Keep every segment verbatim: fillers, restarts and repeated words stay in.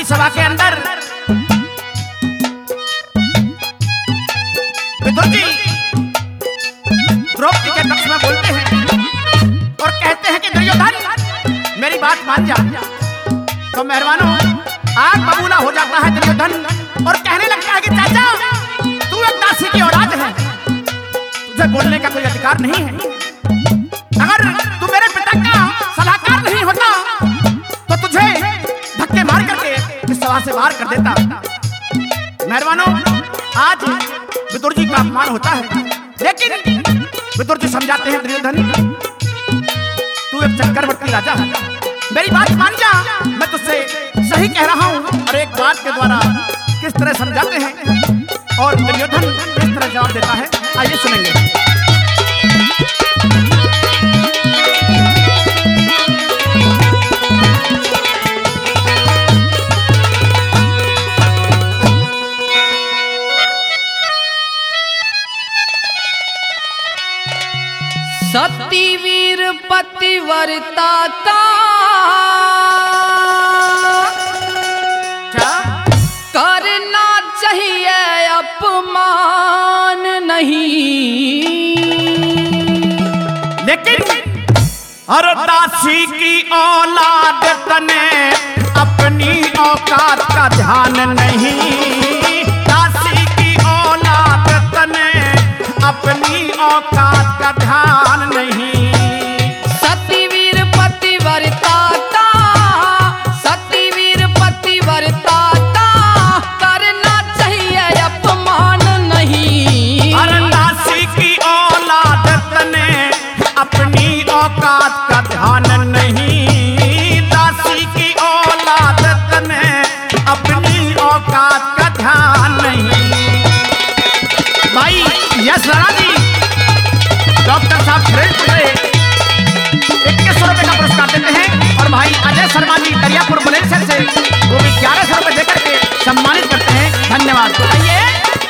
सभा के अंदर विदुर जी द्रौपदी के पक्ष में बोलते हैं और कहते हैं कि दुर्योधन मेरी बात मान जा। तो मेहरबानों आग बबूला हो जाता है दुर्योधन और कहने लगता है कि चाचा तू एक दासी की औलाद है, तुझे बोलने का कोई अधिकार नहीं है। अगर तू मेरे पिता का सलाहकार नहीं होता तो तुझे धक्के मार करके इस सभा से बाहर कर देता। मेहरबानों आज विदुर जी का अपमान होता है, लेकिन विदुर जी समझाते हैं दुर्योधन तू एक चक्रवर्ती राजा है, मेरी बात मान जा, मैं तुझसे सही कह रहा हूं। और एक बात के द्वारा किस तरह समझाते हैं और दुर्योधन किस तरह जवाब देता है, आइए सुनेंगे। सतीवीर पतिव्रता का करना चाहिए अपमान नहीं, लेकिन हर दासी की औलाद तने अपनी औकात का ध्यान नहीं, दासी की औलाद तने अपनी औकात का ध्यान नहीं। सतीवीर पतिव्रता का सतीवीर पतिव्रता का करना चाहिए अपमान नहीं, हर दासी की औलाद तने अपनी औकात का ध्यान नहीं, दासी की औलाद तने अपनी औकात का ध्यान नहीं। भाई यश राणा जी डॉक्टर साहब से इक्कीस सौ रुपए का पुरस्कार देते हैं और भाई अजय शर्मा जी दरियापुर बुलंदशहर से वो भी ग्यारह सौ रुपए देकर के सम्मानित करते हैं, धन्यवाद। तो आइए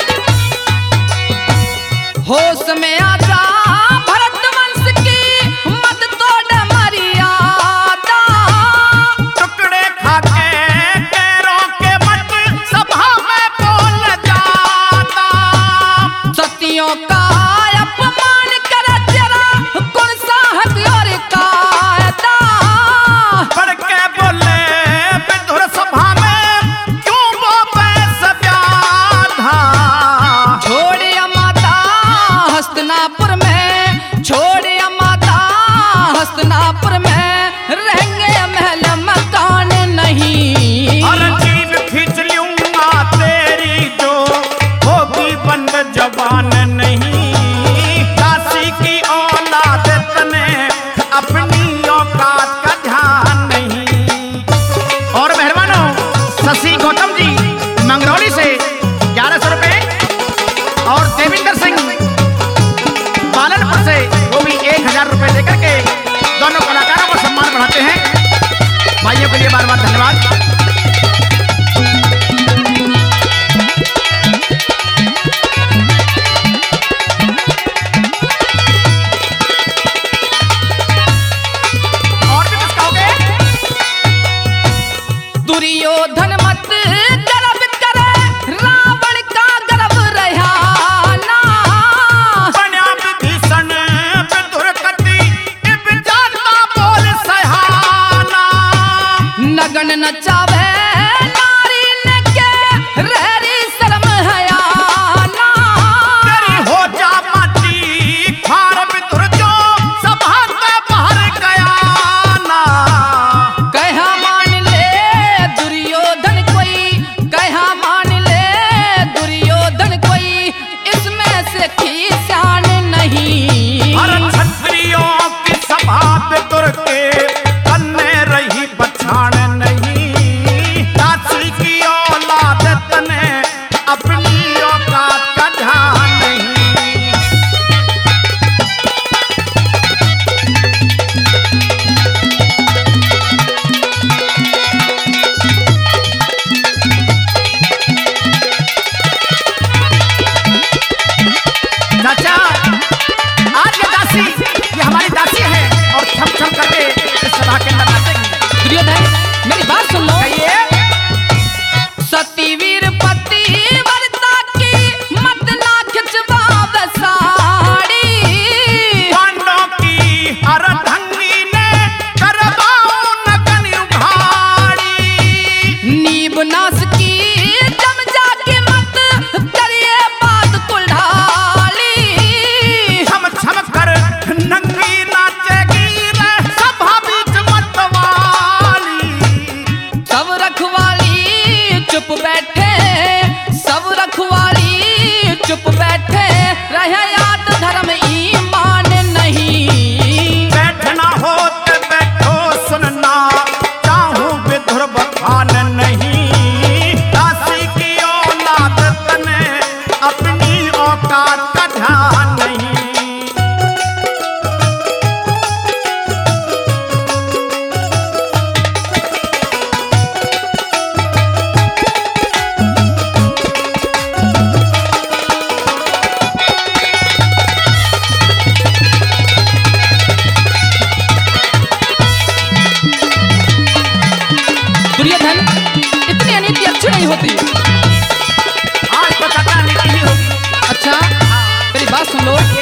होश में आजा भरत वंश की मत तोड़ मर्यादा, टुकड़े खाके पैरों के मत सभा में बोल जाता, सतियों का अपमान कर जरा कौन सा हथियार कायदा, पढ़ के बोले विदुर सभा में क्यों वो बैस व्याधा, छोड़िया माता हस्तिनापुर में छोड़िया माता हस्तिनापुर में रहेंगे महल मकान नहीं, हर जीव खींच लूंगा तेरी जो होगी बंद जबान नहीं, दासी की औलाद तने अपनी औकात का ध्यान नहीं। और मेहरबानों शशि गौतम जी मंगरौली से ग्यारह सौ रुपए और देविंदर सिंह बालनपुर से वो भी एक हजार रुपए देकर के दोनों कलाकारों को सम्मान बढ़ाते हैं। भाइयों के लिए बार बार धन्यवाद। और भी कुछ कहोगे? दुर्योधन मत गर्व करे रावण का गर्व रहाना, बन्या विभीषण विदुर कति इब जाता बोल सहाना, नगन नचा बात सुन लो